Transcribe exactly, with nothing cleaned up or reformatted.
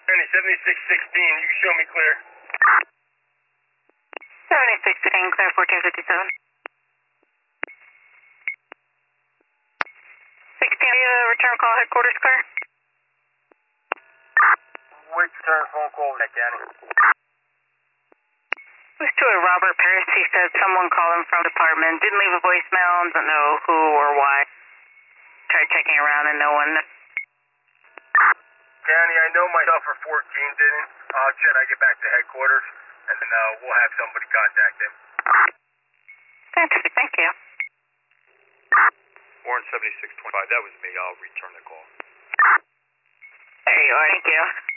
County seventy-six sixteen, you can show me clear. seventy-six sixteen, clear fourteen fifty-seven. sixteen, uh, return call headquarters clear. Which return phone call was that, County? It was to a Robert Paris. He said someone called him from the department. Didn't leave a voicemail, doesn't know who or why. Tried checking around and no one. County, I know myself for fourteen didn't. I'll check. I get back to headquarters, and then uh, we'll have somebody contact him. Fantastic, thank you. Warren seventy-six twenty-five, that was me. I'll return the call. There you are, thank you.